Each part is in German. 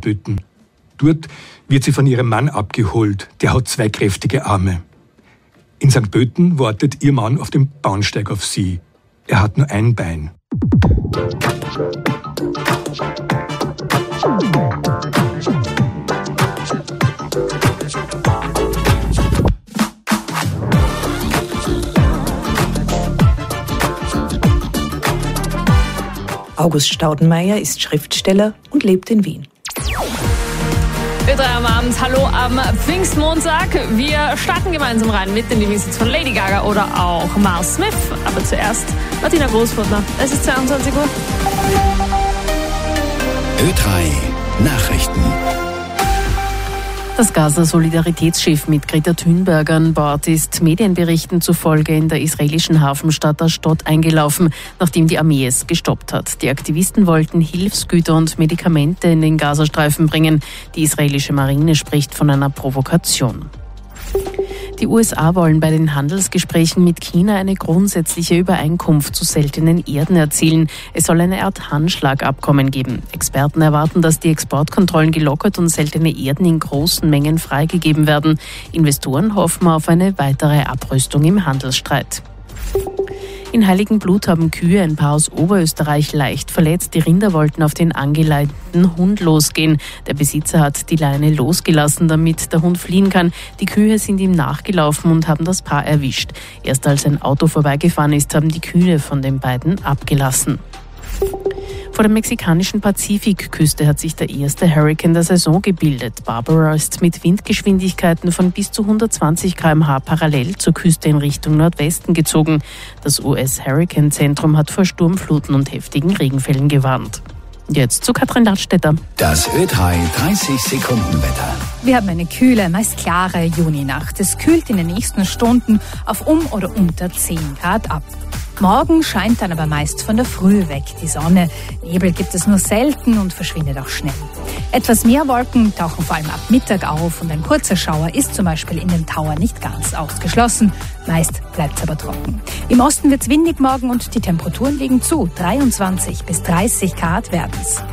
Pötten. Dort wird sie von ihrem Mann abgeholt. Der hat 2 kräftige Arme. In St. Pötten wartet ihr Mann auf dem Bahnsteig auf sie. Er hat nur ein Bein. August Staudenmeier ist Schriftsteller und lebt in Wien. Ö3 am Abend, hallo am Pfingstmontag. Wir starten gemeinsam rein mit den Lieblingshits von Lady Gaga oder auch Miles Smith. Aber zuerst Martina Großfurtner. Es ist 22 Uhr. Ö3 Nachrichten. Das Gaza-Solidaritätsschiff mit Greta Thunberg an Bord ist Medienberichten zufolge in der israelischen Hafenstadt Ashdod eingelaufen, nachdem die Armee es gestoppt hat. Die Aktivisten wollten Hilfsgüter und Medikamente in den Gazastreifen bringen. Die israelische Marine spricht von einer Provokation. Die USA wollen bei den Handelsgesprächen mit China eine grundsätzliche Übereinkunft zu seltenen Erden erzielen. Es soll eine Art Handschlagabkommen geben. Experten erwarten, dass die Exportkontrollen gelockert und seltene Erden in großen Mengen freigegeben werden. Investoren hoffen auf eine weitere Abrüstung im Handelsstreit. In Heiligenblut haben Kühe ein Paar aus Oberösterreich leicht verletzt. Die Rinder wollten auf den angeleinten Hund losgehen. Der Besitzer hat die Leine losgelassen, damit der Hund fliehen kann. Die Kühe sind ihm nachgelaufen und haben das Paar erwischt. Erst als ein Auto vorbeigefahren ist, haben die Kühe von den beiden abgelassen. Vor der mexikanischen Pazifikküste hat sich der erste Hurrikan der Saison gebildet. Barbara ist mit Windgeschwindigkeiten von bis zu 120 km/h parallel zur Küste in Richtung Nordwesten gezogen. Das US-Hurrikan-Zentrum hat vor Sturmfluten und heftigen Regenfällen gewarnt. Jetzt zu Katrin Ladstätter. Das Ö3 30-Sekunden-Wetter. Wir haben eine kühle, meist klare Juninacht. Es kühlt in den nächsten Stunden auf um oder unter 10 Grad ab. Morgen scheint dann aber meist von der Früh weg die Sonne. Nebel gibt es nur selten und verschwindet auch schnell. Etwas mehr Wolken tauchen vor allem ab Mittag auf und ein kurzer Schauer ist zum Beispiel in den Tauern nicht ganz ausgeschlossen. Meist bleibt es aber trocken. Im Osten wird es windig morgen und die Temperaturen liegen zu. 23 bis 30 Grad werden es.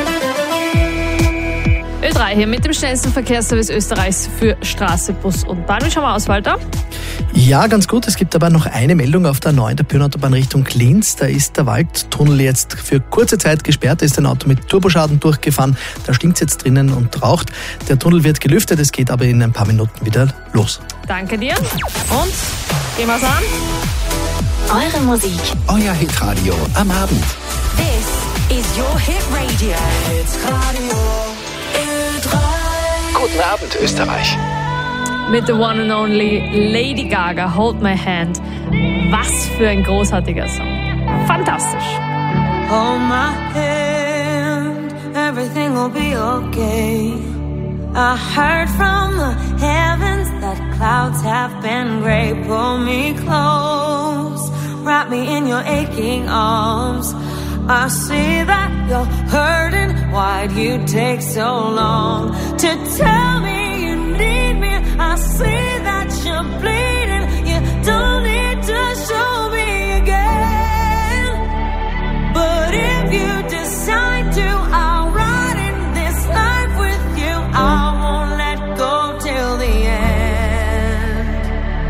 Ö3 hier mit dem schnellsten Verkehrsservice Österreichs für Straße, Bus und Bahn. Wie schauen wir aus, Walter? Ja, ganz gut. Es gibt aber noch eine Meldung auf der 9. Pyrnenautobahn Richtung Linz. Da ist der Waldtunnel jetzt für kurze Zeit gesperrt. Da ist ein Auto mit Turboschaden durchgefahren. Da stinkt es jetzt drinnen und raucht. Der Tunnel wird gelüftet. Es geht aber in ein paar Minuten wieder los. Danke dir. Und gehen wir's an. Eure Musik. Euer Hitradio am Abend. This is your Hit Radio. Hitradio Ö3. Guten Abend, Österreich. Mit the one and only Lady Gaga, Hold My Hand. Was für ein großartiger Song. Fantastisch. Hold my hand, everything will be okay. I heard from the heavens that clouds have been gray. Pull me close, wrap me in your aching arms. I see that you're hurting, why'd you take so long to tell me you need me? I see that you're bleeding, you don't need to show me again. But if you decide to, I'll ride in this life with you. I won't let go till the end.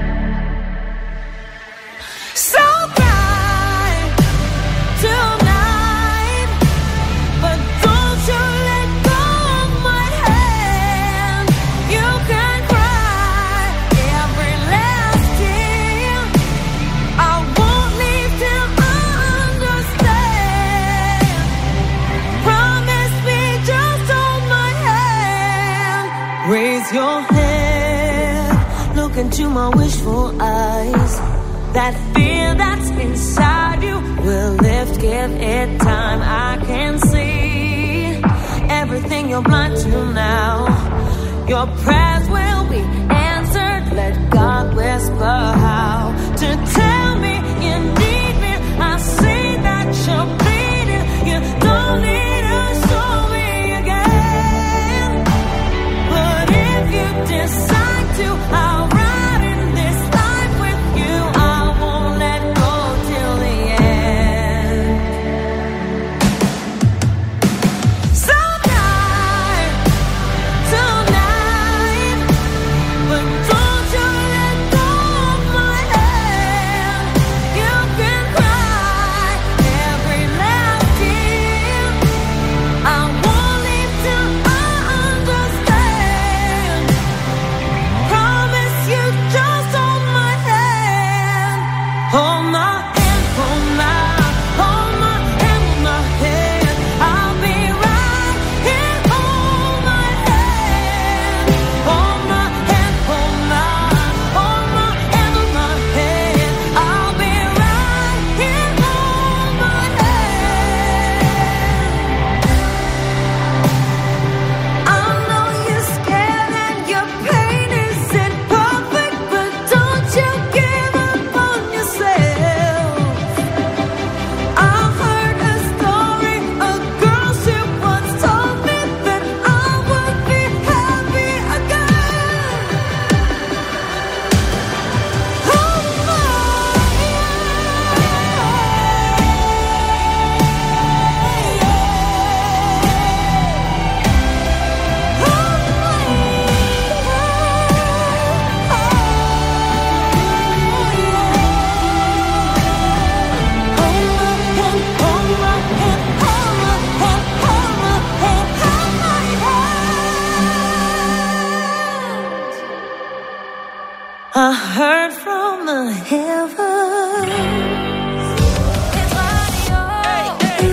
So cry tonight, but don't you let go of my hand. You can cry every last tear. I won't leave till I understand. Promise me, just hold my hand. Raise your head, look into my wishful eyes. That fear that's inside you will lift, give it time. I can see everything you're blind to now. Your prayers will be answered. Let God whisper how to tell me you need me. I see that you're bleeding. You don't need to show me again. But if you decide to, I'll ride in this life with you. I won't let go till the end. So die I heard from the heavens. It's radio.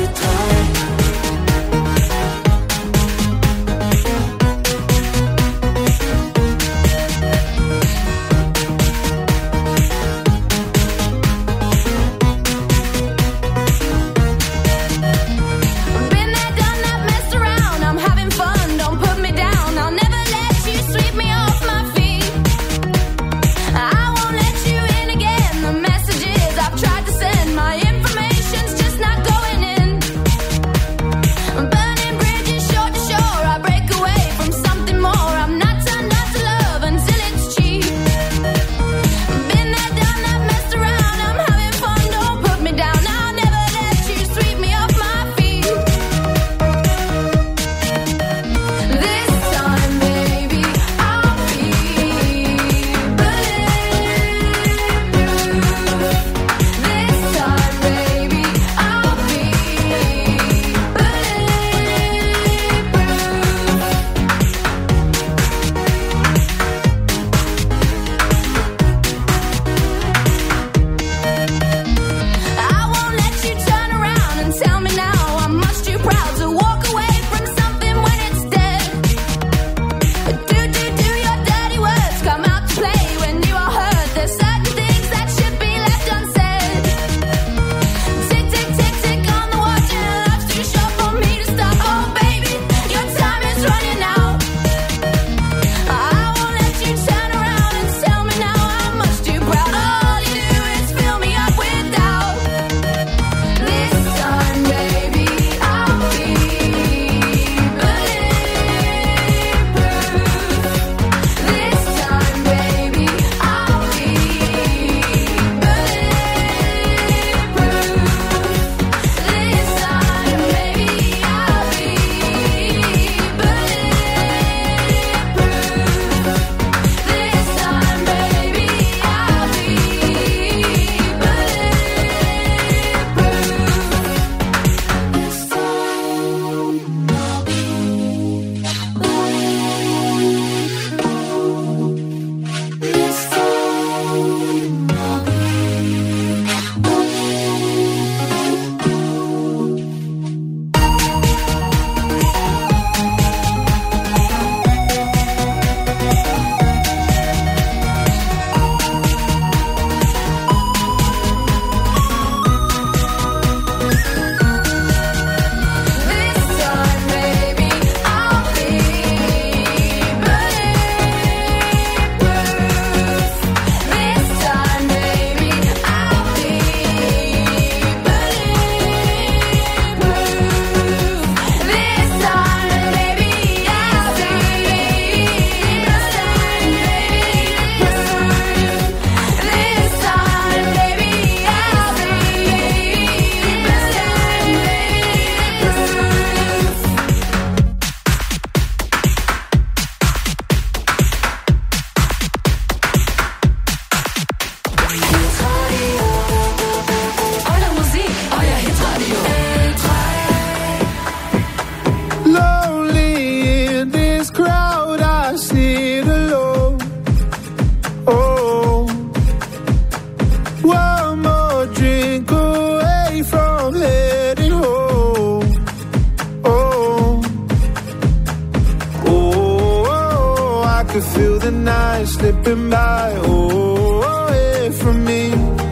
Been there, done that, messed around. I'm having fun, don't put me down. I'll never let you sweep me off my feet. I won't let you in again. The messages I've tried to send, my information's just not going in. Burning bridges shore to shore, I break away from something more. I'm not turned on to love until it's cheap. Been there, done that, messed around. I'm having fun, don't put me down. I'll never let you sweep me off my feet. This time, baby, I'll be bulletproof. This time, baby, I'll be I won't let you turn around and tell me now I'm much too proud to walk away from something when it's dead. Do your dirty words come out to play when you are hurt? There's certain things that should be left unsaid. Tick, tick, tick, tick on the watch and life's too short for me to stop. Oh baby, your time is running out. I won't let you turn around and tell me now I'm much too proud. All you do is fill me up with doubt. This time, baby, I'll be bulletproof. This time, baby, I'll be bulletproof. This time, baby, I'll be bulletproof. This time, baby, I'll be Lonely in this crowd, I sit alone. Oh, one more drink away from heading home. Oh, oh, I could feel the night slipping by. Oh, away from me.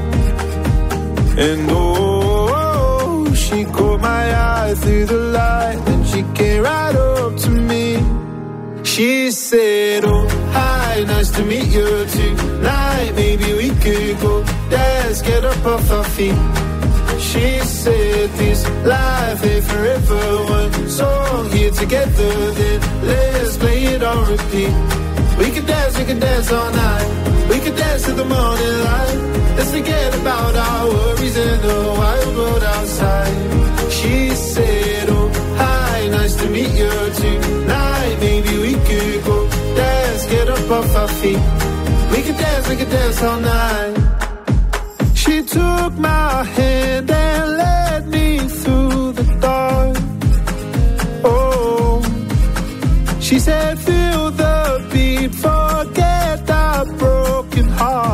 And oh, she caught my eye through the light, and she came right up to me. She said, oh, hi, nice to meet you tonight. Maybe we could go dance, get up off our feet. She said, this life ain't forever. One song here together, then let's play it on repeat. We could dance all night. We could dance to the morning light. Let's forget about our worries in the wild world outside. She said, oh, hi, nice to meet you tonight. Maybe we could go dance, get up off our feet. We could dance all night. She took my hand and led me through the dark. Oh, she said, feel the beat, forget our broken heart.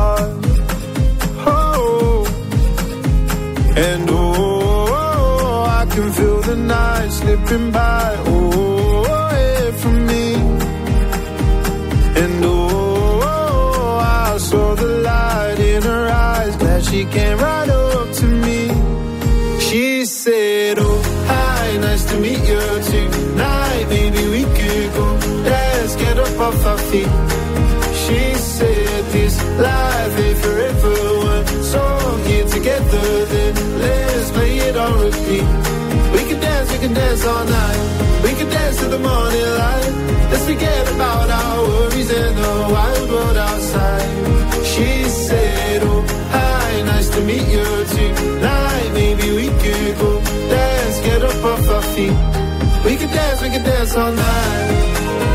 she came right up to me. She said, oh, hi, nice to meet you tonight. Maybe we could go, let's get up off our feet. She said, this life ain't forever. One song here together, then let's play it on repeat. We can dance all night. We can dance to the morning light. Let's forget about our worries and the wild world outside. She said, oh, hi, nice to meet you tonight. Maybe we could go, let's get up off our feet. We can dance all night.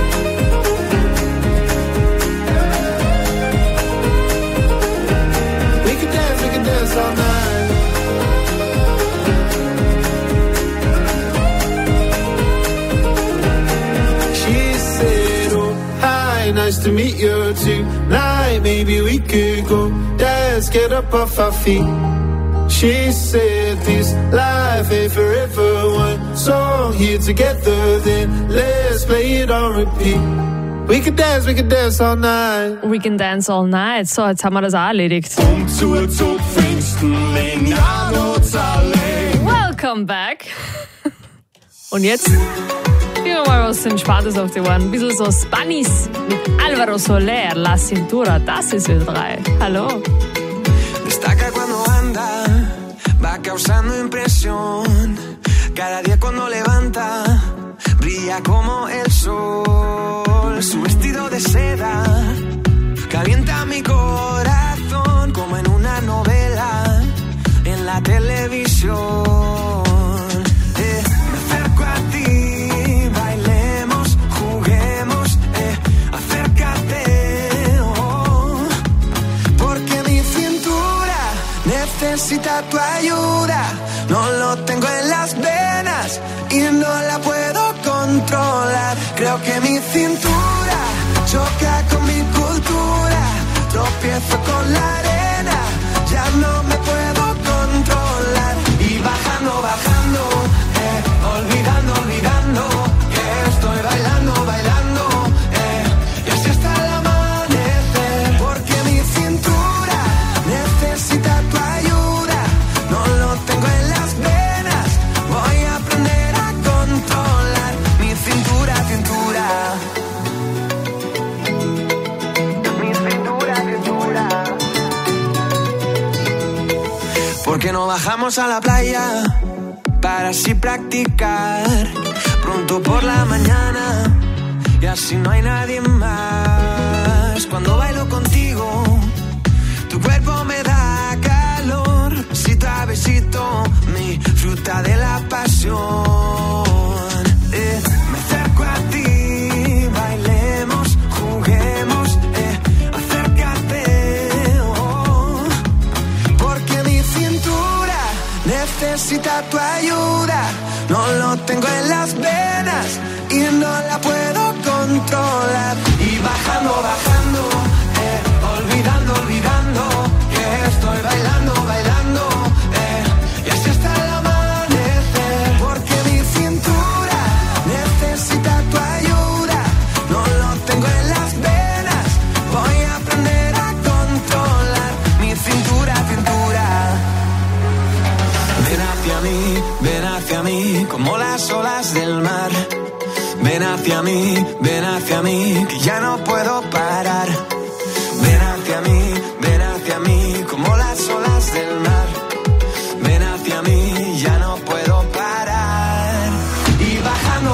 We can dance all night. She said, oh, hi, nice to meet you tonight. Maybe we could go, let's get up off our feet. She said, this life ain't forever. One song here together, then let's play it on repeat. We can dance all night. We can dance all night. So, jetzt haben wir das auch erledigt. Umzug Pfingsten, Welcome back. Und jetzt gehen wir mal was Entspanntes auf die Ohren. Ein bisschen so Spanish mit Álvaro Soler, La Cintura. Das ist Ö3. Hallo. Destaca cuando anda, va causando impresión. Cada día cuando levanta, brilla como el sol. Su vestido de seda calienta mi corazón como en una novela en la televisión. Me acerco a ti, bailemos, juguemos, acércate, oh, porque mi cintura necesita tu ayuda. No lo tengo en las venas y no la puedo controlar. Creo que mi cintura choca con mi cultura. Tropiezo con la arena, ya no me puedo controlar. Y bajando, olvidando, que estoy bailando, y así hasta el amanecer. Porque mi cintura necesita tu ayuda. No lo tengo en las venas, voy a aprender a controlar mi cintura. Mi cintura. Porque no bajamos a la playa para así practicar pronto por la mañana y así no hay nadie más. Cuando bailo contigo, tu cuerpo me da calor, besito a besito, mi fruta de la pasión. Me acerco a ti, bailemos, juguemos, acércate, oh, porque mi cintura necesita tu ayuda. No lo tengo en las venas y no la puedo controlar. Y bajando, olvidando, que estoy bailando, y así hasta el amanecer. Porque mi cintura necesita tu ayuda. No lo tengo en las venas, voy a aprender a controlar mi cintura. Ven hacia mí, como las olas del mar. Ven hacia mí, que ya no puedo parar. Ven hacia mí, como las olas del mar. Ven hacia mí, ya no puedo parar. Y bajando,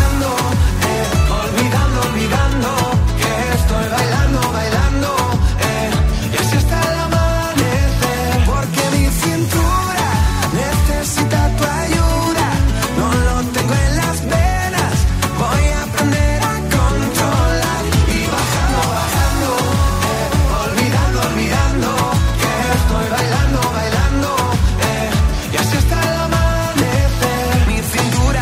olvidando, que estoy bailando, y así hasta el amanecer. Porque mi cintura necesita tu ayuda. No lo tengo en las venas, voy a aprender a controlar. Y bajando, olvidando, que estoy bailando, y así hasta el amanecer. Mi cintura.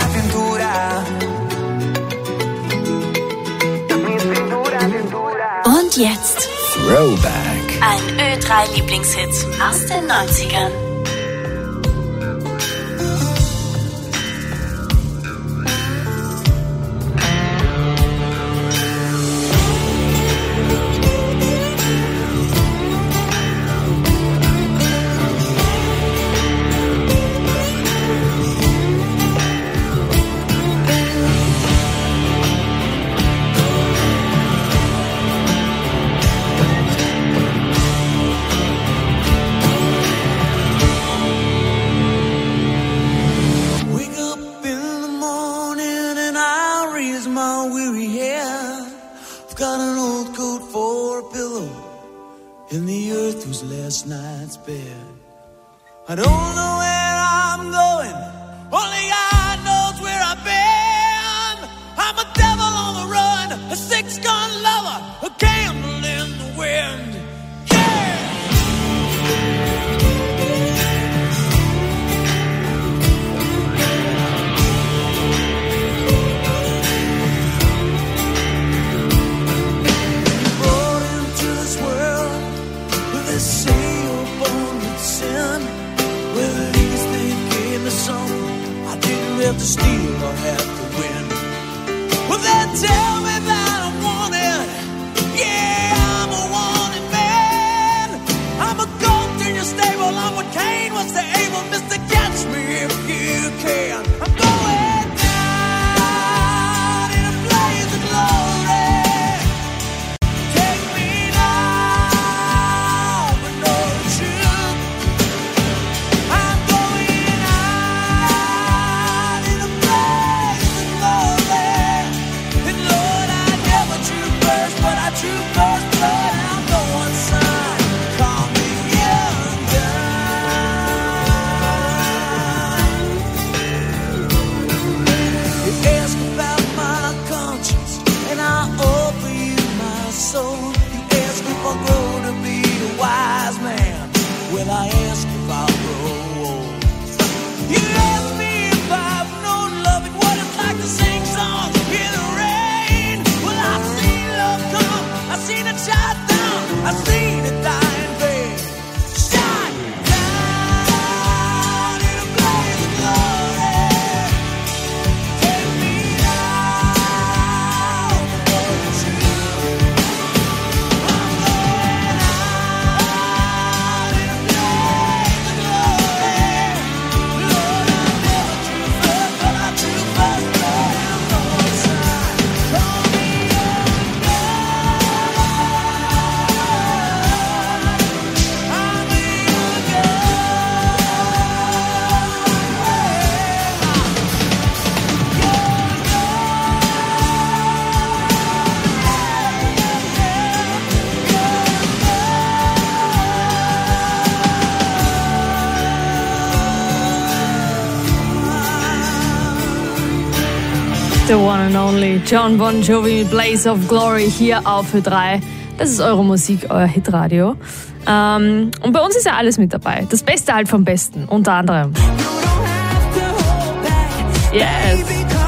Und jetzt Throwback. ein Ö3-Lieblingshit aus den 90ern. my weary hair. I've got an old coat for a pillow, and the earth was last night's bed. I don't know where I'm going, only God knows where I've been. I'm a devil on the run, a six-gun lover, a candle in the wind. Have to steal or have to win. Well, they tell me that I'm wanted. Yeah, I'm a wanted man. I'm a goat in your stable. I'm what Cain was to Abel. Mr. Catch me if you can. I'm going down in a blaze of glory. Take me now, but no truth. I'm going out in a blaze of glory. And Lord, I never drew first, but I drew first blood. I'm going son. Call me you ask about my conscience, and I'll offer you my soul. You ask if I'll grow to be a wise man. Well, I ask if I'll grow old. You ask me if I've known love and what it's like to sing songs in the rain. Well, I've seen love come, I've seen it shine down, I've seen it die in vain. Shine down in a blaze of glory. Take me now, won't you? I'm going out in a blaze of glory. Lord, I never drew first, but I drew first blood. I'm going son. Call me young God. I'm a young The one and only John Bon Jovi, Blaze of Glory hier auf Ö3. Das ist eure Musik, euer Hitradio. Und bei uns ist ja alles mit dabei. Das Beste halt vom Besten, unter anderem. Yes.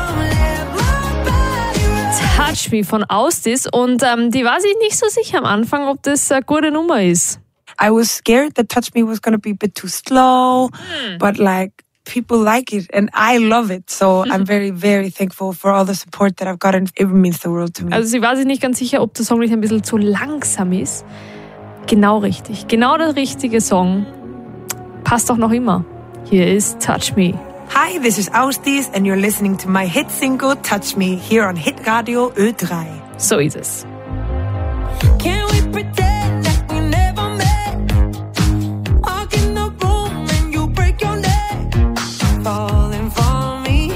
Touch Me von Austis. Und die war sich nicht so sicher am Anfang, ob das eine gute Nummer ist. I was scared that Touch Me was going to be a bit too slow, but like people like it and I love it. So I'm very, very thankful for all the support that I've gotten. It means the world to me. Also sie war sich nicht ganz sicher, ob der Song nicht ein bisschen zu langsam ist. Genau richtig. Genau der richtige Song. Passt auch noch immer. Hier ist Touch Me. Hi, this is Austis and you're listening to my hit single Touch Me here on Hitradio Ö3. So ist es. Can we pretend that we never met? Walk in the room and you break your neck. Falling for me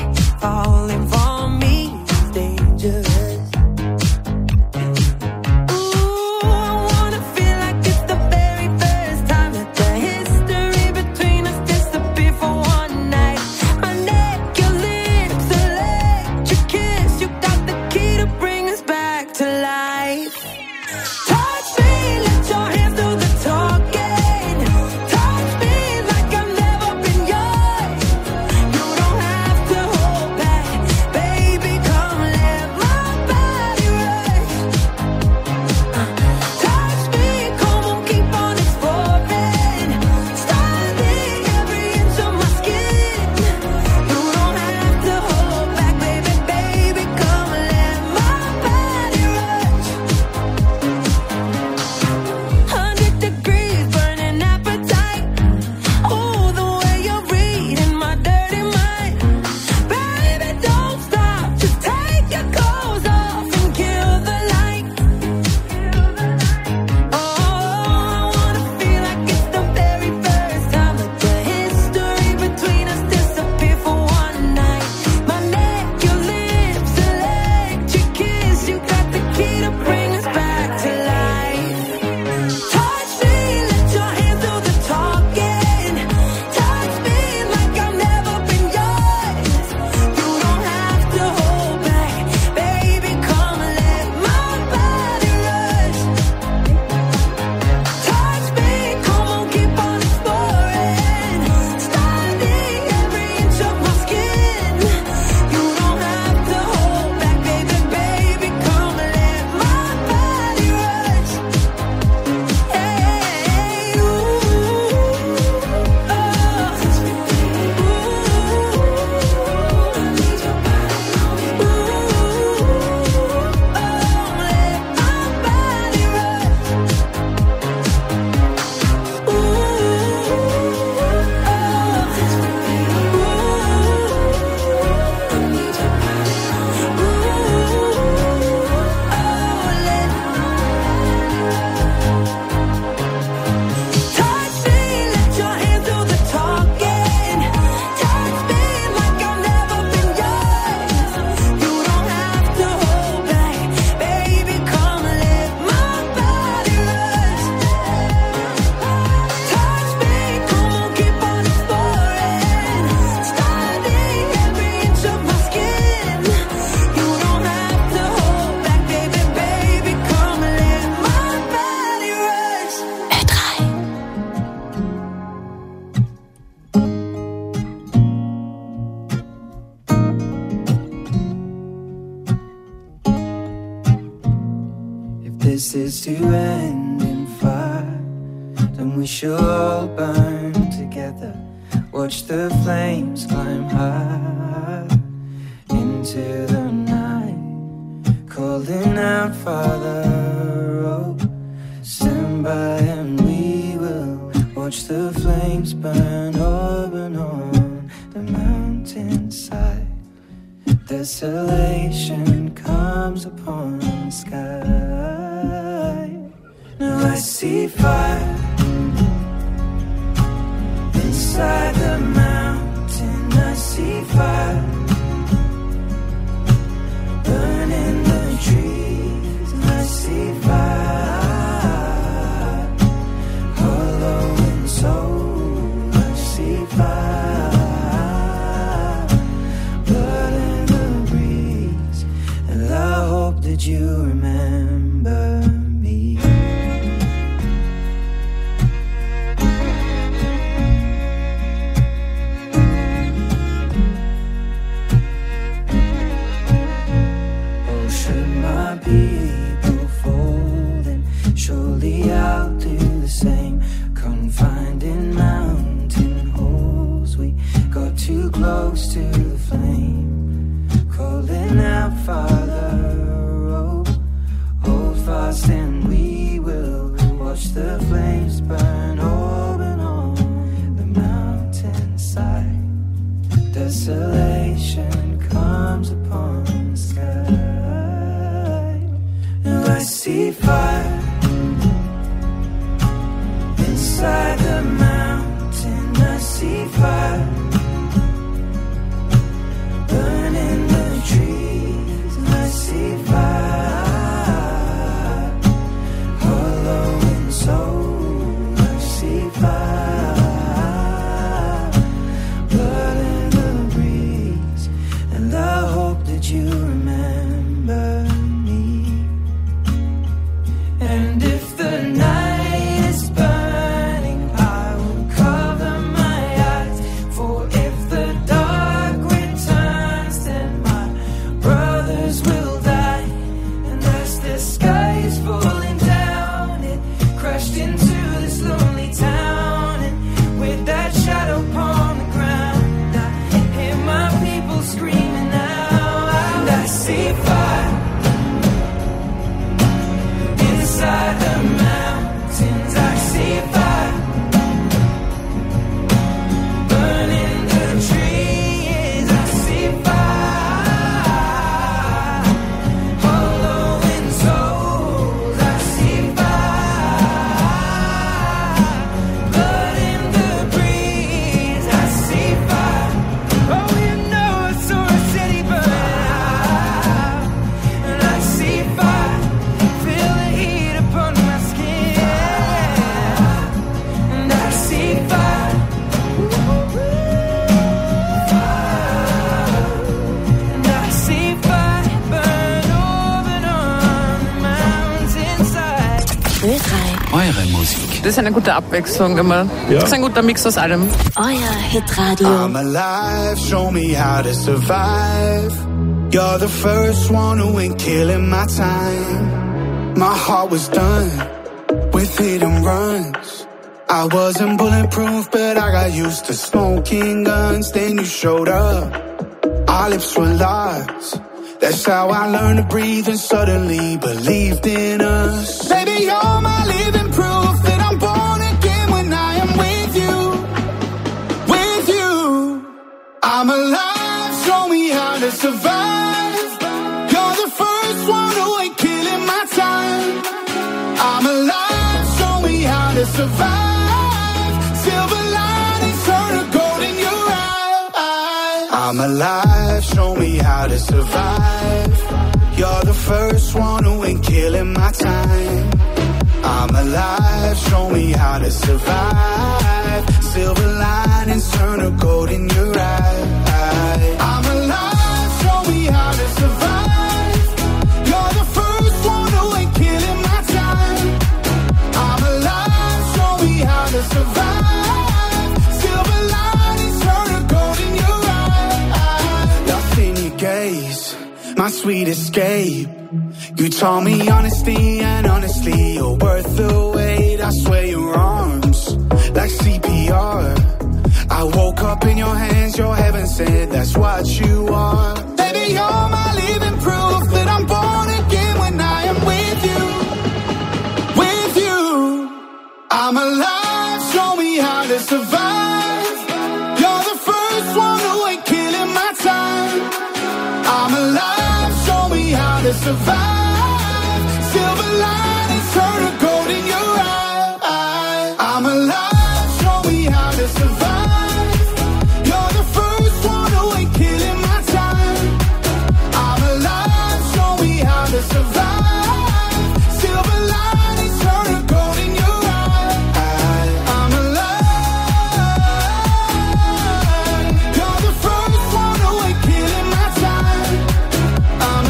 is dangerous. Ooh, I wanna feel like it's the very first time that the history between us disappeared for one night. My neck, your lips, electric kiss. You got the key to bring us back to life. Touch me, let's this is to end in fire, then we shall all burn together. Watch the flames climb high into the night, calling out, Father, oh, stand by and we will watch the flames burn open on the mountainside. Desolation comes upon the sky. Now I see fire inside the mountain. I see fire burning the trees, and I see fire hollow and soul. I see fire blood in the breeze, and I hope that you remember me. People folding, surely I'll do the same. Confined in mountain holes, we got too close to the flame. Calling out, Father, oh, hold fast and we will watch the flames burn open on the mountainside. Desolation comes upon the sky. I see fire inside the mountain. I see fire burning the trees, and I see fire hollow and soul. I see fire blood in the breeze, and I hope that you remember. And if the night is burning, I will cover my eyes. For if the dark returns, then my brothers will die. And as the sky is falling down, it crashed into this lonely town. And with that shadow upon the ground, I hear my people screaming out. And I see fire inside the mountains. I see fire burning the trees. I see fire hollow in souls. I see fire blood in the breeze. I see fire. Oh, you know I saw a city burn out. And I see fire. Feel the heat upon my skin, and I see fire, and I see fire burn open on the mountainside. Eure Musik. Das ist eine gute Abwechslung immer. Das ist ein guter Mix aus allem. Euer Hitradio. I'm alive, show me how to survive. You're the first one who ain't killing my time. My heart was done with hit and runs. I wasn't bulletproof, but I got used to smoking guns. Then you showed up, our lips were locked. That's how I learned to breathe and suddenly believed in us. Baby, you're my living proof that I'm born again when I am with you. With you, I'm alive, show me how to survive. You're the first one who ain't killing my time. I'm alive, show me how to survive. Silver linings turn to gold in your eyes. I'm alive, show me how to survive. You're the first one who ain't killing my time. I'm alive, show me how to survive. Silver linings turn to gold in your eyes. I'm alive, show me how to survive. You're the first one who ain't killing my time. I'm alive, show me how to survive. Silver linings turn to gold in your eyes. Nothing you gaze, my sweet escape. You told me honesty and honestly you're worth the wait. I swear your arms like CPR. I woke up in your hands, your heaven said that's what you are. Baby, you're my living proof that I'm born again when I am with you. With you, I'm alive, show me how to survive. You're the first one who ain't killing my time. I'm alive, show me how to survive. Silver linings turn to gold in your eye. I'm alive, show me how to survive. You're the first one who ain't killing my time. I'm alive, show me how to survive. Silver linings turn to gold in your eye. I'm alive. You're the first one who ain't killing my time. I'm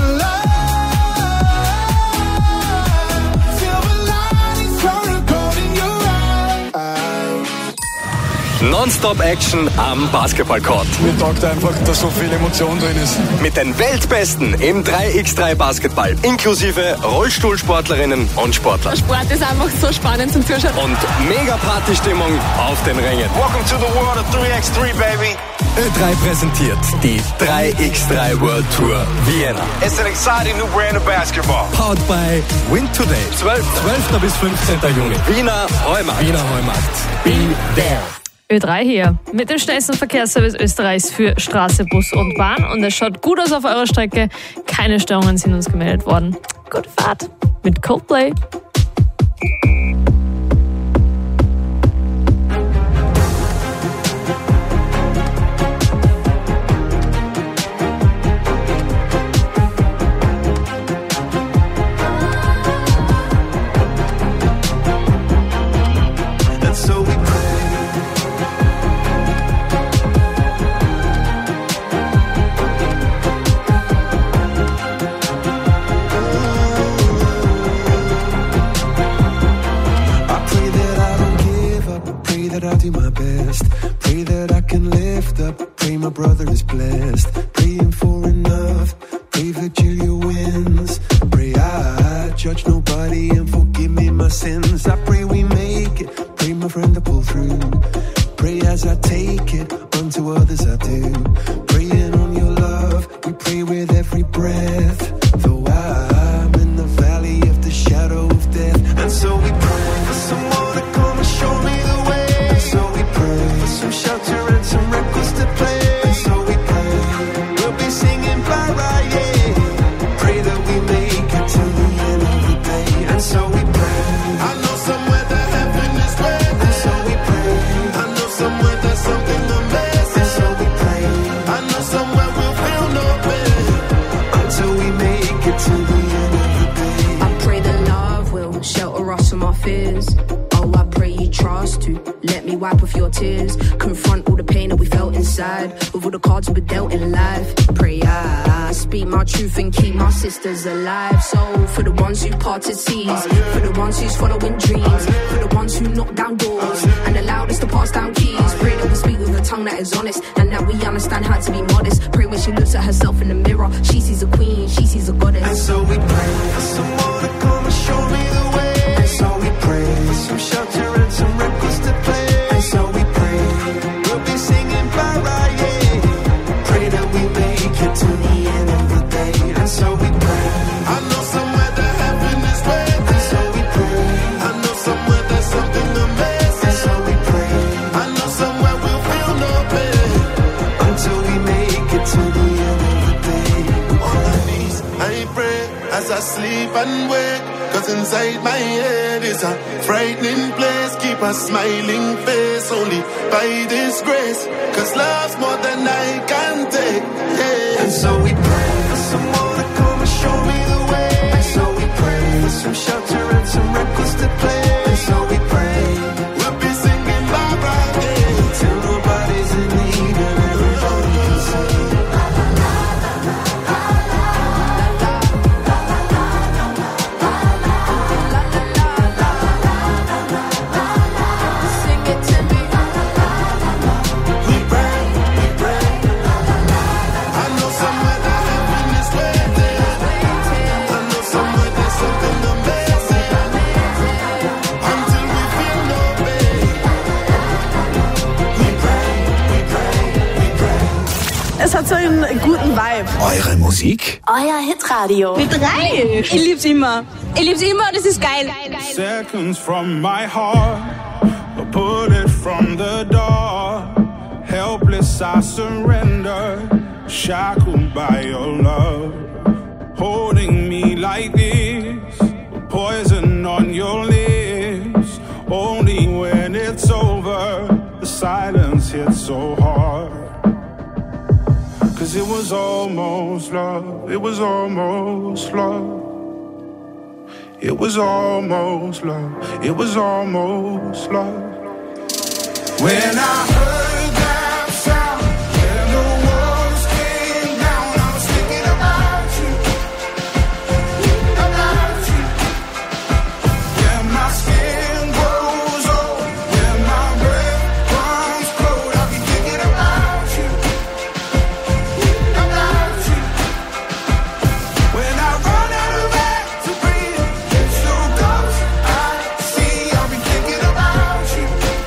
alive. Silver linings turn to gold in your eye. Non-Stop-Action am Basketballcourt. Mir taugt einfach, dass so viel Emotion drin ist. Mit den Weltbesten im 3x3 Basketball, inklusive Rollstuhlsportlerinnen und Sportler. Sport ist einfach so spannend zum Zuschauen. Und mega Partystimmung auf den Rängen. Welcome to the world of 3x3, baby. Ö3 präsentiert die 3x3 World Tour Vienna. It's an exciting new brand of basketball. Powered by Win Today. 12. bis 15. Juni. Wiener Heumarkt. Be there. Ö3 hier mit dem schnellsten Verkehrsservice Österreichs für Straße, Bus und Bahn. Und es schaut gut aus auf eurer Strecke. Keine Störungen sind uns gemeldet worden. Gute Fahrt mit Coldplay. I'll do my best. Pray that I can lift up. Pray my brother is blessed. Praying for enough. Pray Virgilia wins. Pray I judge nobody and forgive me my sins. I pray we make it. Pray my friend to pull through. Pray as I take it. Unto others I do. Praying on your love. We pray with every breath. Though I'm in the valley of the shadow of death. And so we pray for someone to come and show me the way. Some shelter and some records to play. And so we pray, we'll be singing bye bye, yeah. Pray that we make it to the end of the day. And so we pray, I know somewhere that heaven is waiting. And so we pray, I know somewhere there's something amazing. And so we pray, I know somewhere we'll feel no pain until we make it to the end of the day. I pray that love will shelter us from our fears. Oh, I pray you trust to let me wipe off your tears. Confront all the pain that we felt inside with all the cards we dealt in life. Pray I speak my truth and keep my sisters alive. So for the ones who parted seas, for the ones who's following dreams, for the ones who knock down doors and allowed us to pass down keys. Pray that we speak with a tongue that is honest and that we understand how to be modest. Pray when she looks at herself in the mirror, she sees a queen, she sees a goddess. And so we pray for someone to come and show me the way. And so we pray some shelter and some records to play. And so we pray, we'll be singing bye bye, yeah. Pray that we make it to the end of the day. And so we pray, I know somewhere that heaven is waiting. And so we pray, I know somewhere there's something amazing. And so we pray, I know somewhere we'll feel no pain until we make it to the end of the day. On my knees, I pray as I sleep and wake. Cause inside my head is a frightening place. Keep a smiling face only by this grace. Cause love's more than I can take, yeah. And so we pray for someone to come and show me the way. And so we pray for some shelter and some records to play. And so we pray, we'll be singing bye bye, yeah. Till nobody's in need and everybody can sing. I know somewhere that hat so einen guten Vibe. Eure Musik? Euer Hitradio. Mit 3. Ich lieb's immer. Ich lieb's immer, das ist geil. Seconds from my heart, a bullet from the door. Helpless I surrender, shackled by your love. Holding me like this, poison on your lips. Only when it's over, the silence hits so hard. 'Cause it was almost love, it was almost love. It was almost love, it was almost love. When I heard that sound, when the walls came down, I was thinking about you, about you. When my skin grows old, when my breath runs cold, I'll be thinking about you, about you. When I run out of air to breathe, it's your ghost I see, I'll be thinking about you,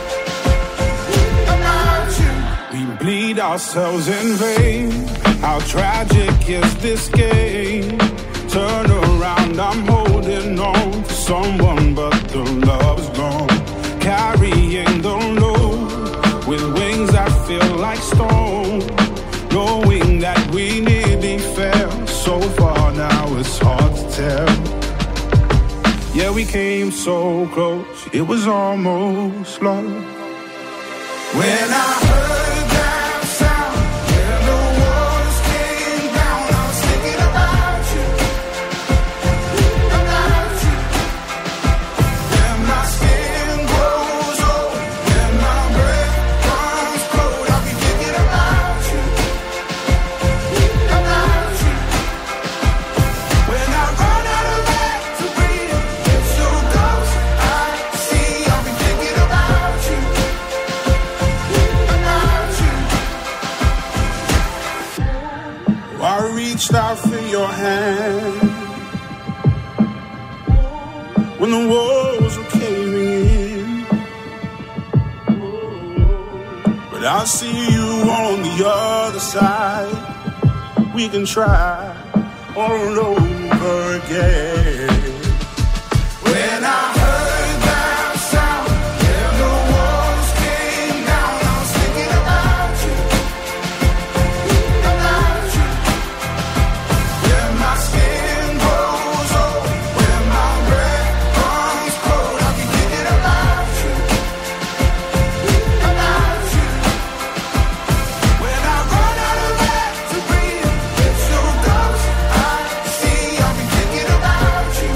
about you. We bleed ourselves in vain. How tragic is this game? Turn around, I'm holding on to someone, but the love's gone. Carrying the load with wings that feel like stone. Knowing that we nearly fell so far, now it's hard to tell. Yeah, we came so close, it was almost love. When I heard that sound, when the walls came down, I was thinking about you, about you. When my skin grows old, when my breath runs cold, I'll be thinking about you, about you. When I run out of air to breathe, it's your ghost I see, I'll be thinking about you, about you. I reached out for your hand when the walls were caving in, but I see you on the other side. We can try all over again. When I heard that sound, when the walls came down, I was thinking about you, about you. When my skin grows old, when my breath runs cold, I'll be thinking about you, about you. When I run out of air to breathe, it's your ghost I see, I'll be thinking about you,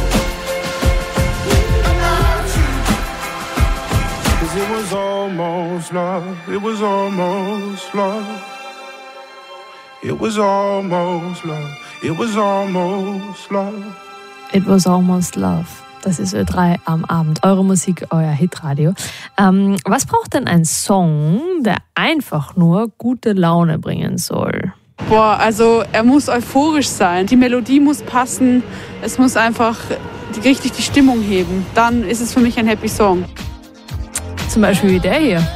about you. 'Cause it was almost love, it was almost love. It was almost love, it was almost love. It was almost love. Das ist Ö3 am Abend. Eure Musik, euer Hitradio. Was braucht denn ein Song, der einfach nur gute Laune bringen soll? Boah, also er muss euphorisch sein. Die Melodie muss passen. Es muss einfach richtig die Stimmung heben. Dann ist es für mich ein Happy Song. Zum Beispiel wie der hier.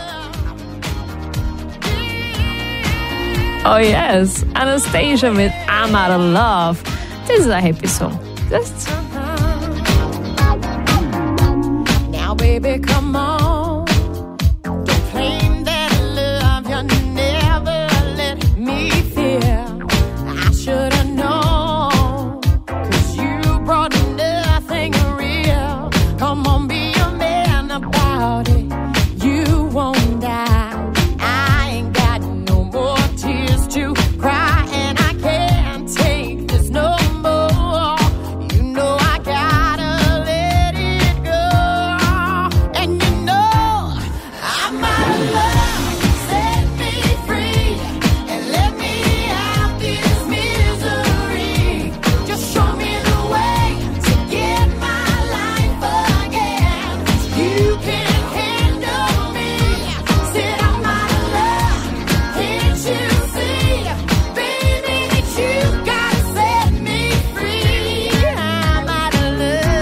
Oh yes, Anastasia mit I'm Out of Love. Das ist ein Happy Song. Now, baby, come on. Don't claim that love you never let me feel. I should have known, 'cause you brought nothing real. Come on, be a man about it. You won't die. I ain't got no more tears to cry, and I can't take this no more. You know I gotta let it go. And you know I'm out of love. Set me free and let me out this misery. Just show me the way to get my life again. You can handle me. Said I'm out of love. Can't you see, baby, that you gotta set me free? I'm out of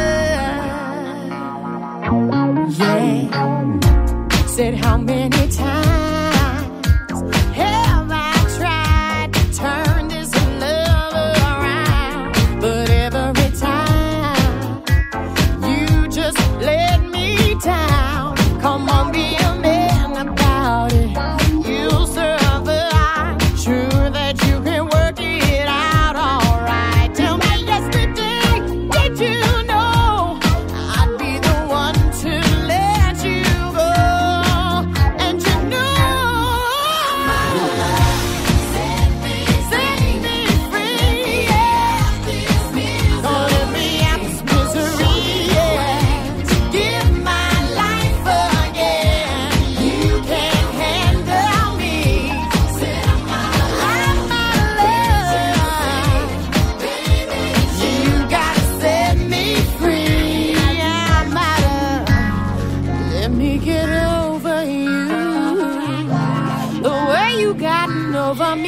love. Yeah. Said how many times have I tried to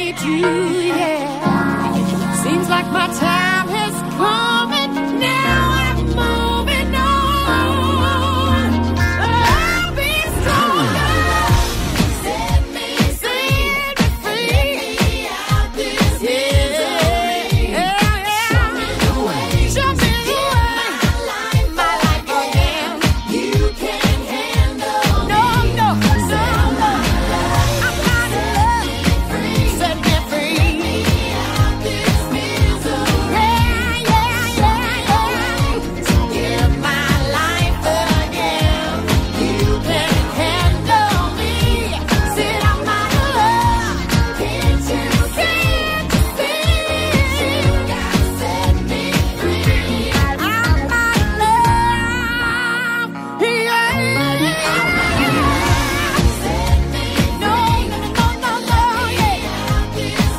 need you, yeah. Seems like my time has come and now I'm moving on. I'll be stronger. Set me free out this misery. Show me the way. Show me the way. My life again. You can't handle me. No. Set me free out this misery. Give my life again. You can't handle me. Sit on my love. Can't you see? You gotta set me free. I'm my love. Yeah. Set me free. No, yeah. This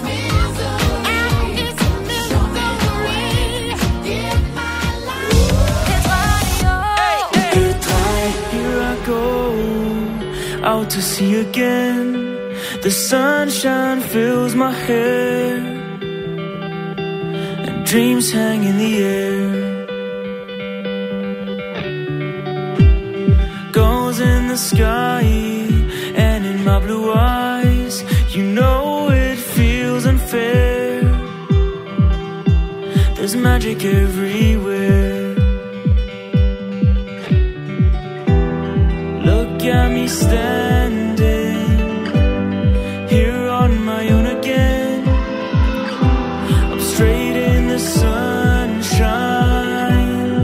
misery. Give my life. Here I go, out to sea again. The sunshine fills my hair, and dreams hang in the air. Goals in the sky, and in my blue eyes, you know it feels unfair. There's magic everywhere. Look at me standing here on my own again. I'm straight in the sunshine.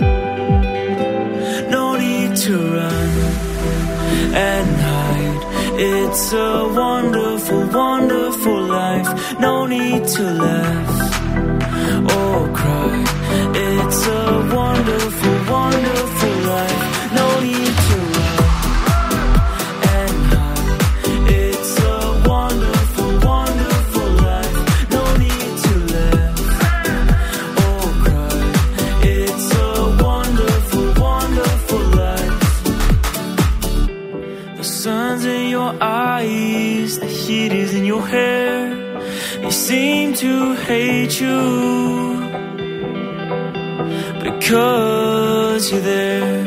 No need to run and hide. It's a wonderful, wonderful life. No need to laugh or cry. It's a wonderful, wonderful life. No need to run and hide. It's a wonderful, wonderful life. No need to laugh or cry. It's a wonderful, wonderful life. The sun's in your eyes, the heat is in your hair. They seem to hate you because you're there.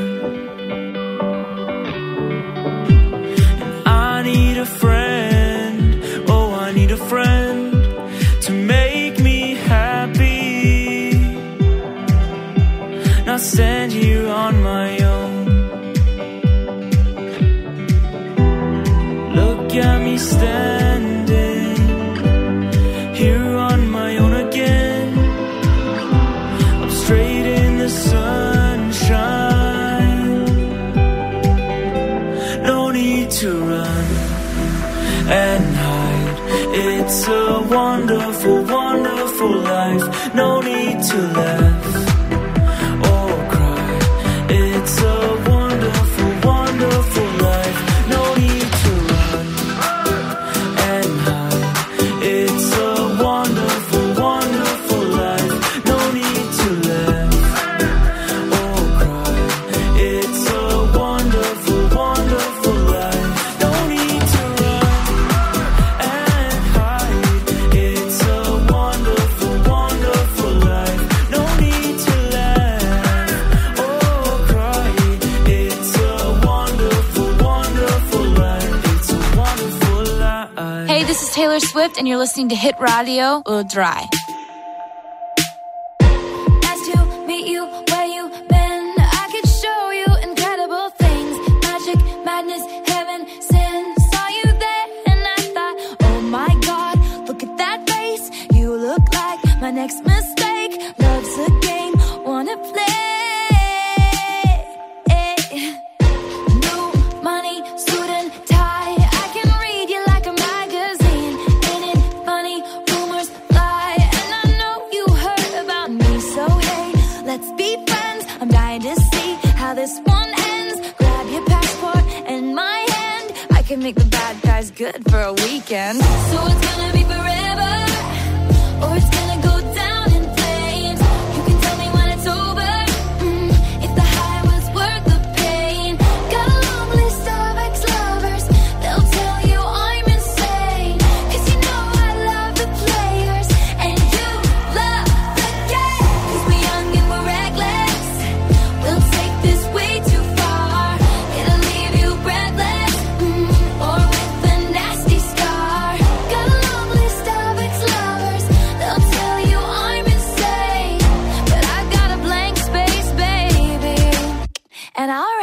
And I need a friend, oh I need a friend to make me happy. Not stand here on my own. Look at me standing here on my own again. I'm straight in the sunshine. No need to run and hide. It's a wonderful, wonderful life. No need to laugh or cry. It's a wonderful, wonderful life. No need to run and hide. It's a wonderful, wonderful life. No need to laugh or cry. It's a wonderful, wonderful life. No need to run and hide. It's a wonderful, wonderful life. No need to laugh or cry. It's a wonderful, wonderful life. It's a wonderful life. Hey, this is Taylor Swift, and you're listening to Hit Radio Dry. Nice to meet you where you been. I could show you incredible things. Magic, madness, heaven, sin. Saw you there and I thought, oh my God, look at that face. You look like my next mistake. Love's a game, wanna play. New money, suit and tie. I can read you like a magazine. Ain't it funny? Rumors fly, and I know you heard about me. So hey, let's be friends. I'm dying to see how this one ends. Grab your passport and my hand. I can make the bad guys good for a weekend. So it's gonna be forever, or it's gonna go down in flames. You can tell me when it's over, if the high was worth the pain. Got a long list of ex-lovers, they'll tell you I'm insane. 'Cause you know I love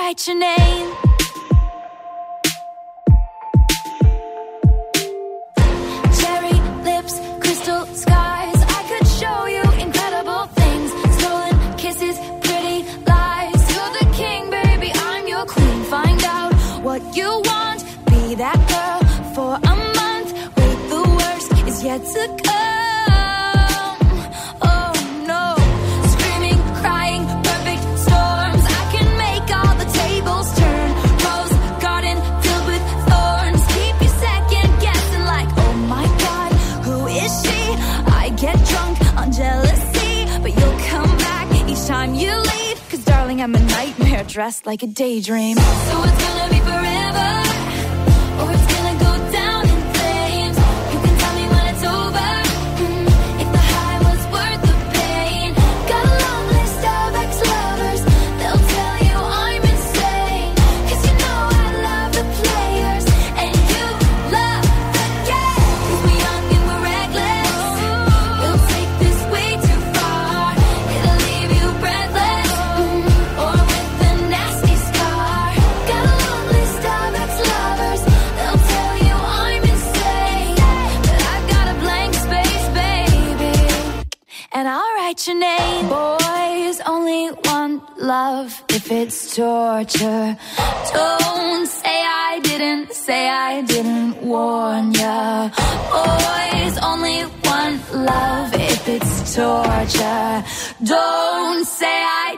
write your name. Cherry lips, crystal skies. I could show you incredible things. Stolen kisses, pretty lies. You're the king, baby, I'm your queen. Find out what you want. Be that girl for a month. Wait, the worst is yet to come. Oh no. Screaming, crying, perfect storms. I can make all the tables turn. Rose garden filled with thorns. Keep you second guessing like, oh my God, who is she? I get drunk on jealousy, but you'll come back each time you leave. 'Cause darling, I'm a nightmare dressed like a daydream. So it's gonna be forever, or it's gonna go down in flames. You can tell me when it's over, if the high was worth the pain. Got a long list of ex-lovers, they'll tell you I'm insane. 'Cause you know I love the players, and you love the game. 'Cause we're young and we're reckless, we'll take this way too far. It'll leave you breathless, or with a nasty scar. Got a long list of ex-lovers, they'll tell you I'm insane. But I've got a blank space, baby, and I'll write your name. Boys only want love if it's torture. Don't say I didn't warn ya. Boys only want love if it's torture. Don't say I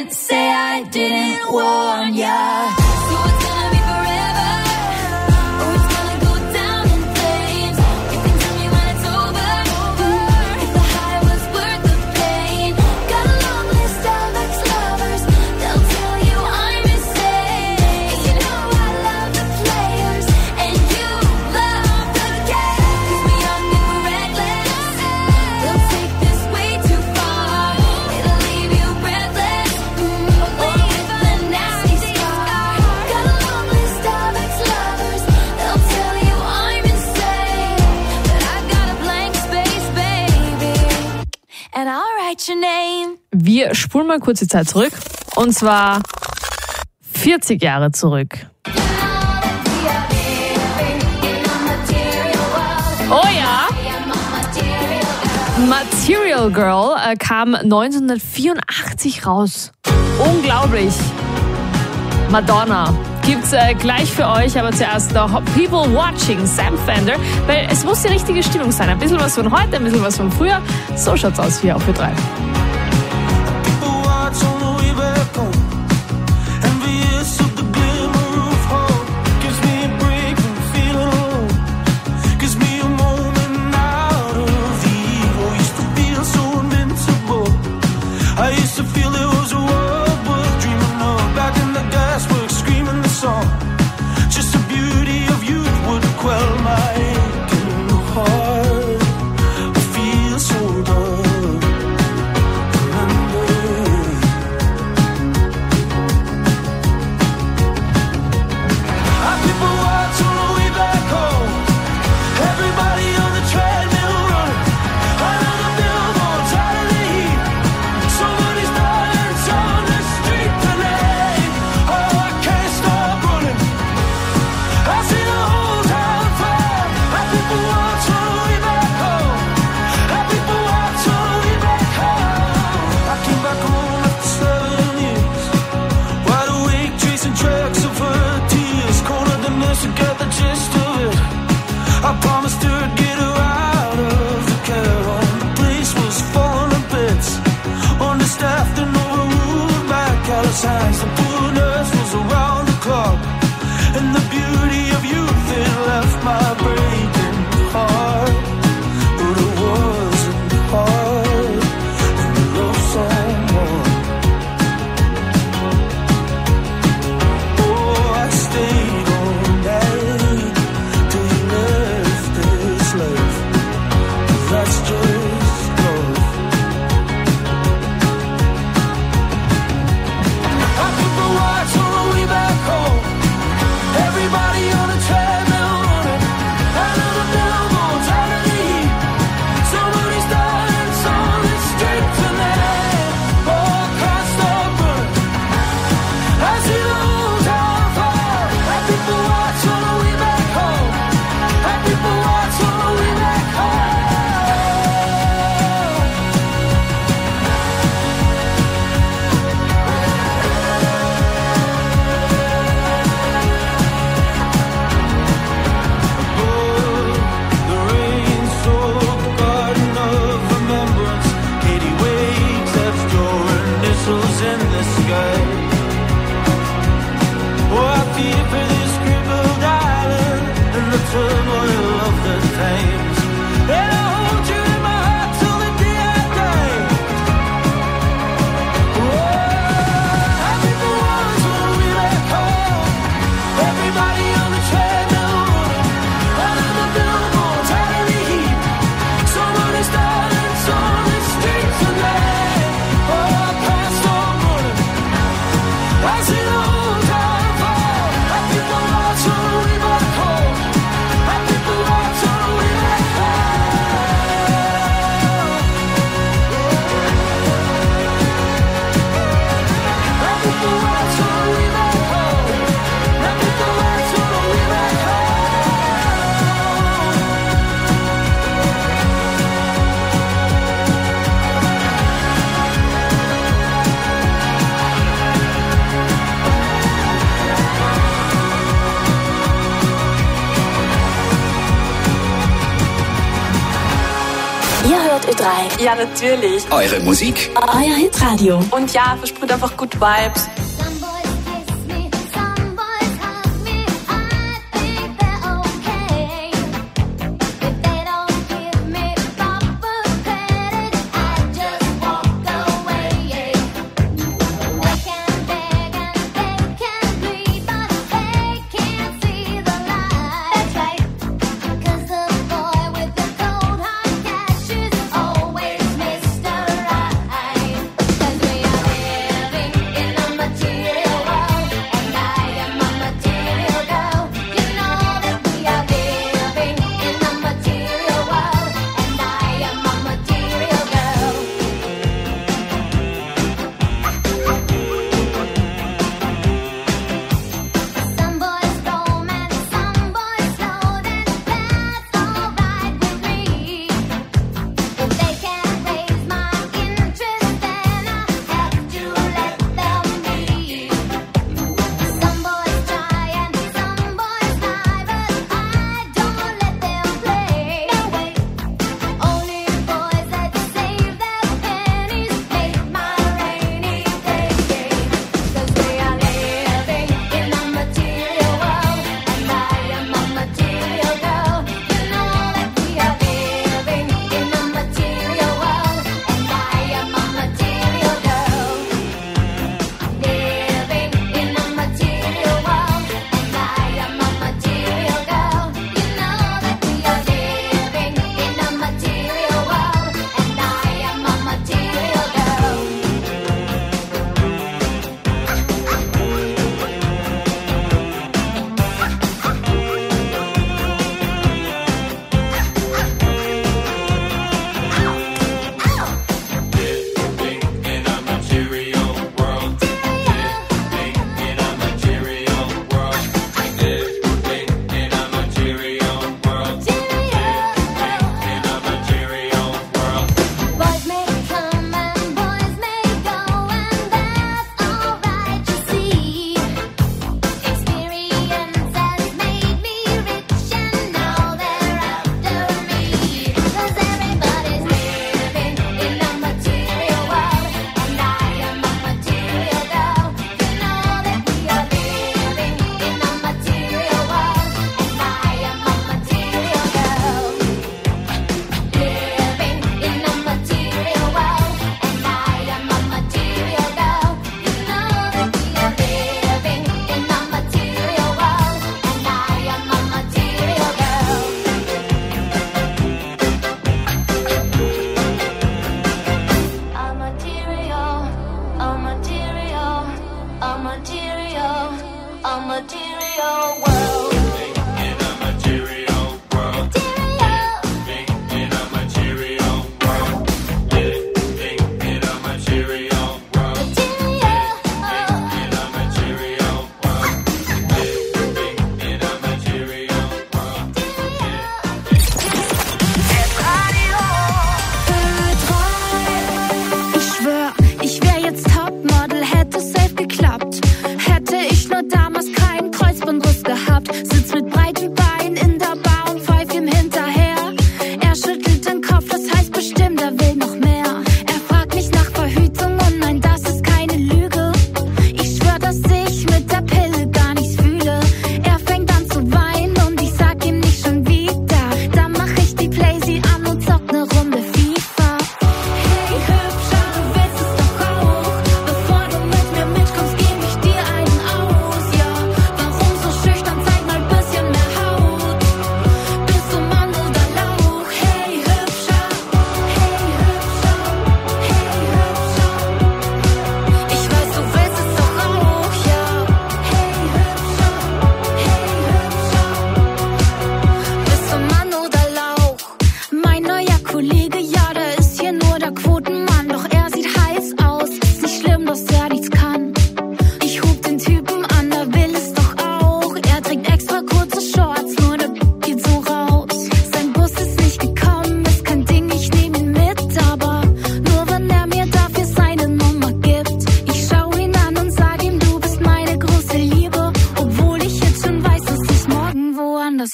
didn't warn ya. So it's gonna be forever, or it's gonna go down in flames. You can tell me when it's over, if the high was worth the pain. Got a long list of ex-lovers, they'll tell you I'm insane. 'Cause you know I love the players, and you love the game. 'Cause we're young and we're reckless, they'll take this way too far. It'll leave you breathless, or with a nasty scar. Got a long list of ex-lovers, they'll tell you I'm insane. But I've got a blank space, baby, and I'll write your name. Wir spulen mal kurze Zeit zurück. Und zwar 40 Jahre zurück. Oh ja! Material Girl kam 1984 raus. Unglaublich. Madonna gibt's gleich für euch, aber zuerst noch People Watching, Sam Fender, weil es muss die richtige Stimmung sein. Ein bisschen was von heute, ein bisschen was von früher. So schaut's aus hier auf Ö3. I used to feel it was a world worth dreaming of. Back in the gasworks, screaming the song. Just the beauty of youth would quell my aching heart. I feel so done. Our people watch on the way back home. Everybody on the treadmill running. Another billboard, tired of the heat. Somebody's dying on the street tonight. Oh, I can't stop running. I see the whole town fire. Our people watch on the way back home. Our people watch on the way back home. I came back home after 7 years. Wide awake, chasing tracks of her tears. Colder than this, I got the gist of it. I promised her I'd get her out of the care home. The place was falling to bits. Understaffed and overruled by callous hands. The poor nurse was around the clock. And the beauty of youth, it left my breaking heart. But it wasn't hard when you love someone. Oh, I stayed all night till you left this life. That's just love. Our people time. Oh, I feel for this crippled island and the turmoil of the times. And I hold you in my heart till the day I die. Oh, happy for once when we let go. Everybody on the treadmill, out on the billboards, out of the heat. Somebody's darlings on the streets tonight. Oh, I passed on running. I see the whole town fall. Happy for once when we back home. Happy for once when we back home. Happy for once when we back home. Happy for once when we back home. Ihr hört Ö3. Ja, natürlich. Eure Musik. Euer Hitradio. Und ja, versprüht einfach Good Vibes.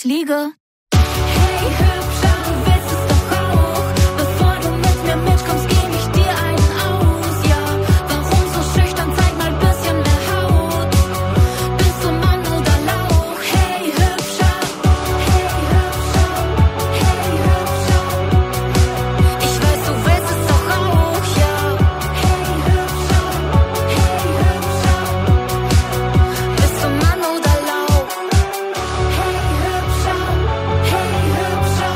fliege. Hey Hübscher, du willst es doch auch. Bevor du mit mir mitkommst, geb ich dir einen aus. Ja, warum so schüchtern? Zeig mal ein bisschen mehr Haut. Bist du Mann oder Lauch? Hey Hübscher, hey Hübscher, hey Hübscher. Ich weiß, du willst es doch auch, ja. Hey Hübscher, hey Hübscher. Bist du Mann oder Lauch? Hey Hübscher, hey Hübscher.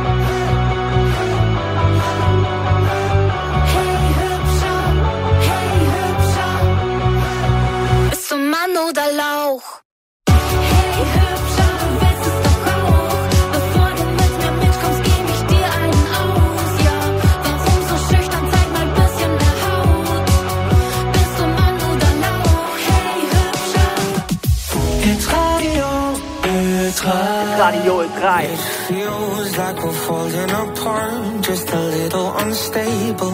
Hey Hübscher, hey Hübscher. Bist du Mann oder Lauch? Hey Hübscher, du willst es doch auch. Bevor du mit mir mitkommst, geb ich dir einen aus. Ja, warum so schüchtern? Zeig mal ein bisschen mehr Haut. Bist du Mann oder Lauch? Hey Hübscher. Radio Ö3. It feels like we're falling apart, just a little unstable.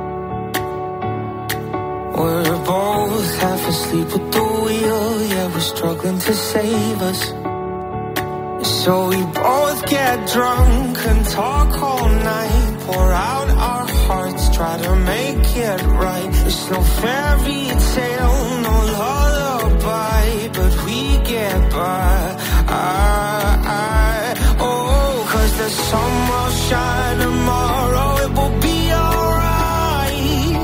We're both half asleep at the wheel, yeah, we're struggling to save us. So we both get drunk and talk all night, pour out our hearts, try to make it right. It's no fairy tale, no lullaby, but we get by. Oh, 'cause the sun will shine tomorrow, it will be alright.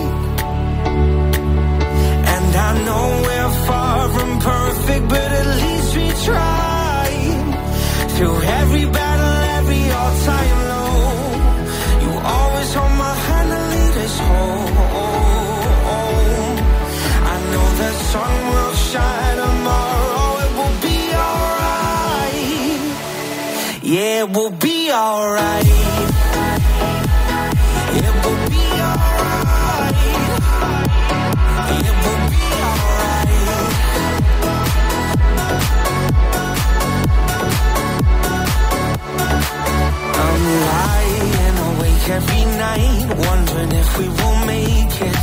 And I know we're far from perfect, but at least we try. Through every battle, every all-time low, you always hold my hand and lead us home. I know the sun will shine tomorrow, it will be alright. Yeah, it will be alright. It will be alright. It will be alright. I'm lying awake every night, wondering if we will make it.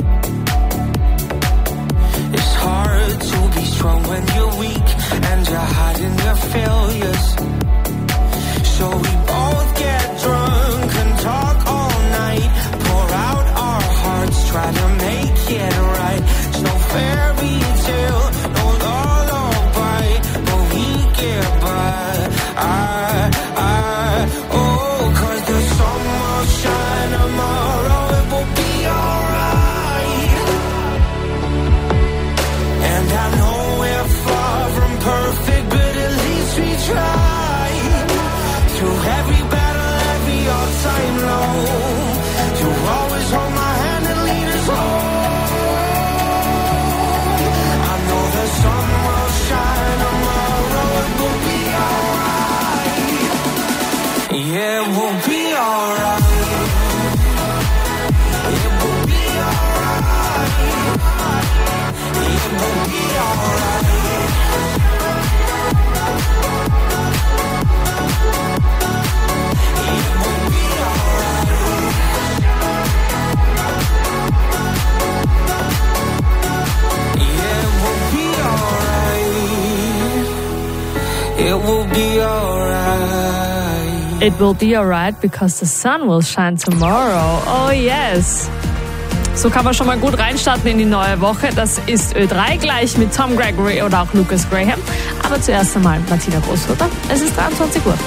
It's hard to be strong when you're weak and you're hiding your failures. So we both get drunk and talk all night, pour out our hearts, try to make it right. It's no fairy tale, no lullaby, but we get by. Oh, 'cause the sun will shine tomorrow, it will be alright. And I know we're far from perfect, but at least we try. Through every battle, every all-time low, you always hold my hand and lead us home. I know the sun will shine tomorrow, it will be alright. Yeah, it will be alright. It will be alright. It will be alright. It will be alright. It will be alright because the sun will shine tomorrow. Oh yes. So kann man schon mal gut reinstarten in die neue Woche. Das ist Ö3 gleich mit Tom Gregory oder auch Lucas Graham. Aber zuerst einmal Martina Großhutter. Es ist 23 Uhr.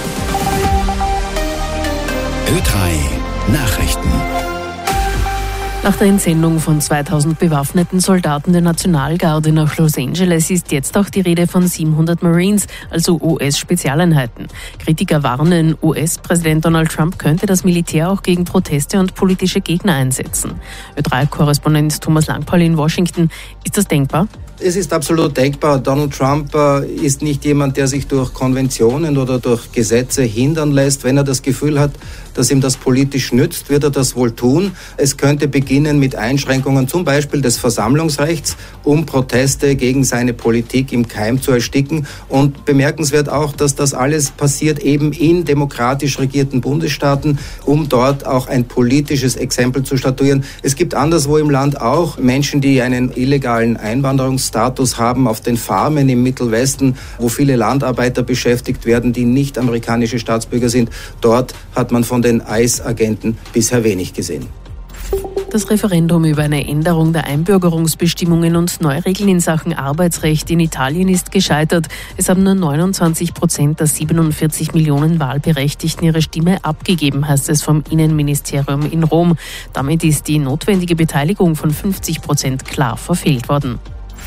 Ö3 Nachrichten. Nach der Entsendung von 2000 bewaffneten Soldaten der Nationalgarde nach Los Angeles ist jetzt auch die Rede von 700 Marines, also US-Spezialeinheiten. Kritiker warnen, US-Präsident Donald Trump könnte das Militär auch gegen Proteste und politische Gegner einsetzen. Ö3-Korrespondent Thomas Langpaul in Washington. Ist das denkbar? Es ist absolut denkbar. Donald Trump ist nicht jemand, der sich durch Konventionen oder durch Gesetze hindern lässt. Wenn er das Gefühl hat, dass ihm das politisch nützt, wird er das wohl tun. Es könnte beginnen mit Einschränkungen zum Beispiel des Versammlungsrechts, um Proteste gegen seine Politik im Keim zu ersticken. Und bemerkenswert auch, dass das alles passiert eben in demokratisch regierten Bundesstaaten, um dort auch ein politisches Exempel zu statuieren. Es gibt anderswo im Land auch Menschen, die einen illegalen Einwanderungsstatus haben auf den Farmen im Mittelwesten, wo viele Landarbeiter beschäftigt werden, die nicht amerikanische Staatsbürger sind. Dort hat man von den ICE-Agenten bisher wenig gesehen. Das Referendum über eine Änderung der Einbürgerungsbestimmungen und Neuregeln in Sachen Arbeitsrecht in Italien ist gescheitert. Es haben nur 29% der 47 Millionen Wahlberechtigten ihre Stimme abgegeben, heißt es vom Innenministerium in Rom. Damit ist die notwendige Beteiligung von 50% klar verfehlt worden.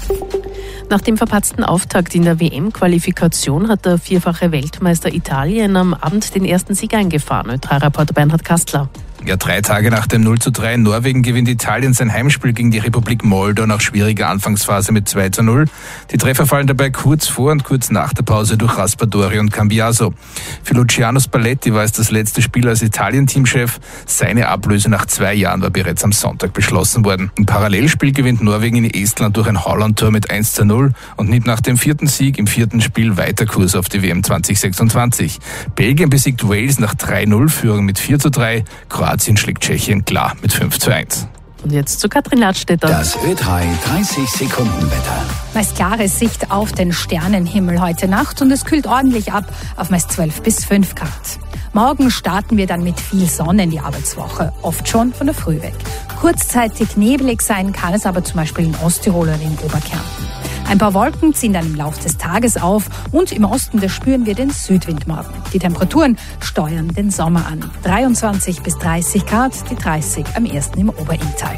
Nach dem verpatzten Auftakt in der WM-Qualifikation hat der vierfache Weltmeister Italien am Abend den ersten Sieg eingefahren. Ö3-Reporter Bernhard Kastler. Ja, 3 Tage nach dem 0:3 in Norwegen gewinnt Italien sein Heimspiel gegen die Republik Moldau nach schwieriger Anfangsphase mit 2:0. Die Treffer fallen dabei kurz vor und kurz nach der Pause durch Raspadori und Cambiaso. Für Luciano Spalletti war es das letzte Spiel als Italien-Teamchef. Seine Ablöse nach 2 Jahren war bereits am Sonntag beschlossen worden. Im Parallelspiel gewinnt Norwegen in Estland durch ein Haaland-Tor mit 1:0 und nimmt nach dem 4. Sieg im 4. Spiel weiter Kurs auf die WM 2026. Belgien besiegt Wales nach 3:0-Führung mit 4:3. Kroatien schlägt Tschechien klar mit 5:1. Und jetzt zu Katrin Ladstätter. Das Ö3 30-Sekunden-Wetter. Meist klare Sicht auf den Sternenhimmel heute Nacht und es kühlt ordentlich ab auf meist 12 bis 5 Grad. Morgen starten wir dann mit viel Sonne in die Arbeitswoche, oft schon von der Früh weg. Kurzzeitig nebelig sein kann es aber zum Beispiel in Osttirol oder in Oberkärnten. Ein paar Wolken ziehen dann im Laufe des Tages auf und im Osten, da spüren wir den Südwind morgen. Die Temperaturen steuern den Sommer an. 23 bis 30 Grad, die 30 am ersten im Oberinntal.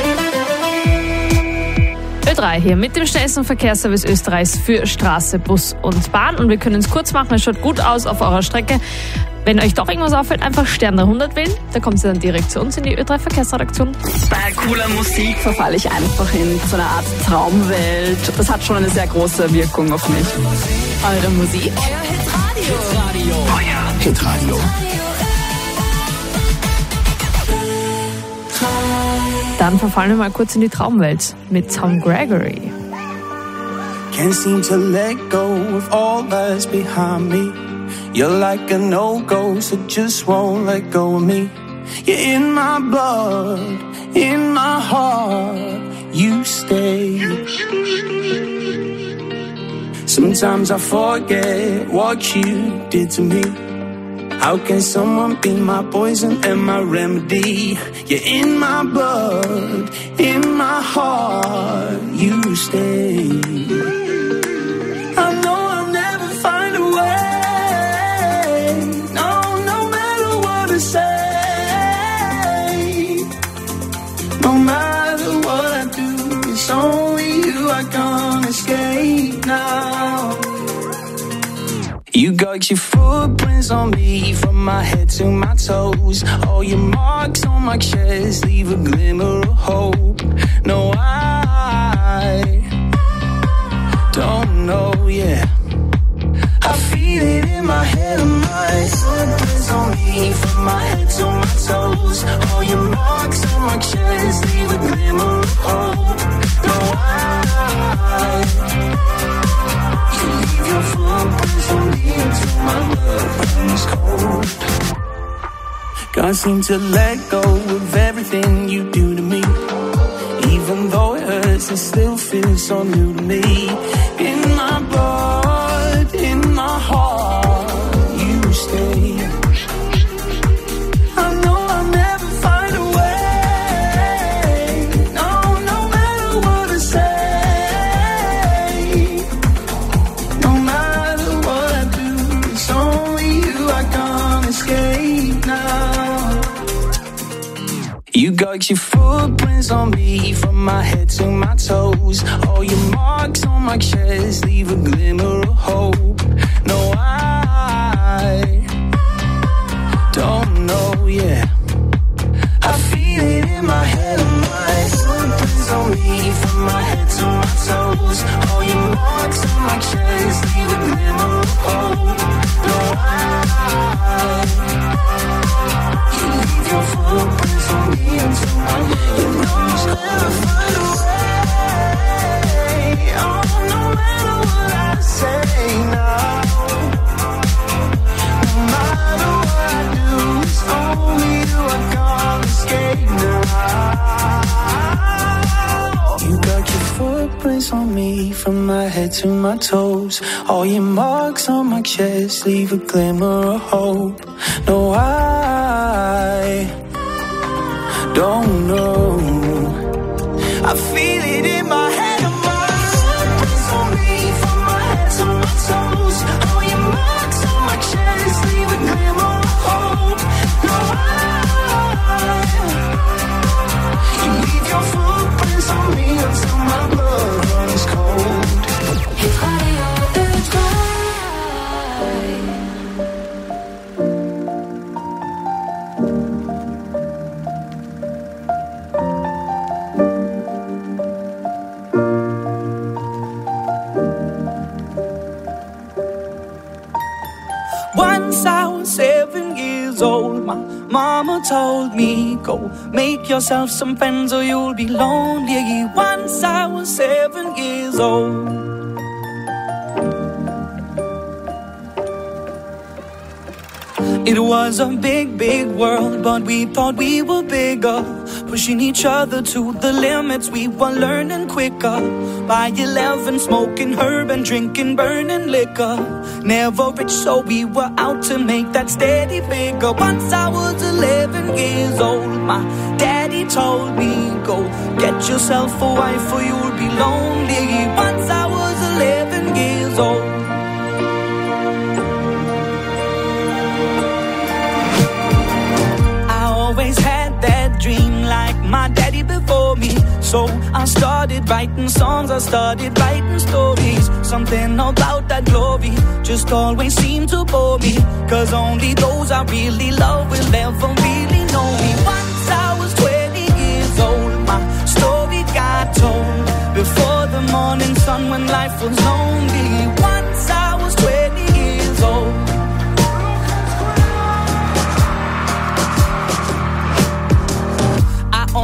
Ö3 hier mit dem schnellsten Verkehrsservice Österreichs für Straße, Bus und Bahn. Und wir können es kurz machen, es schaut gut aus auf eurer Strecke. Wenn euch doch irgendwas auffällt, einfach Stern 100 wählen. Da kommt ihr dann direkt zu uns in die Ö3 Verkehrsredaktion. Bei cooler Musik verfalle ich einfach in so eine Art Traumwelt. Das hat schon eine sehr große Wirkung auf mich. Eure Musik? Euer Hitradio. Euer Hitradio. Dann verfallen wir mal kurz in die Traumwelt mit Tom Gregory. Can't seem to let go of all that's behind me. You're like a no-go, so just won't let go of me. You're in my blood, in my heart, you stay. Sometimes I forget what you did to me. How can someone be my poison and my remedy? You're in my blood, in my heart, you stay. I know I'll never find a way. No matter what I say. No matter what I do, it's only you I can't escape now. You got your footprints on me from my head to my toes. All your marks on my chest leave a glimmer of hope. No, I don't know, yeah. I feel it in my head and my footprints on me from my head to my toes. All your marks on my chest leave a glimmer of hope. No, you leave your footprints on me until my love runs cold. Can't seem to let go of everything you do to me. Even though it hurts, it still feels so new to me. In my blood, in my heart, you stay. I know I'll never find a way. No matter what I say. No matter what I do, it's only you I can't escape now. You got your footprints on me from my head to my toes. All your marks on my chest leave a glimmer of hope. No, I don't know, yeah. I feel it in my head and my footprints on me from my head to my toes. All your marks on my chest leave a glimmer of hope. No, I me from my head to my toes. All your marks on my chest leave a glimmer of hope. No, I don't know. I feel it in my head. On me from my head to my toes. All your marks on my chest leave a glimmer of hope. No, you leave your footprints on me until my blood runs cold. Hit radio Once I was 7 years old, my mama told me, go make yourself some friends or you'll be lonely. Once I was 7 years old. It was a big, big world, but we thought we were bigger. Pushing each other to the limits, we were learning quicker. By 11, smoking herb and drinking burning liquor. Never rich, so we were out to make that steady figure. Once I was 11 years old, my daddy told me, go get yourself a wife or you'll be lonely. Once I was 11 years old. Always had that dream like my daddy before me. So I started writing songs, I started writing stories. Something about that glory just always seemed to bore me. Cause only those I really love will ever really know me. Once I was 20 years old, my story got told. Before the morning sun when life was lonely.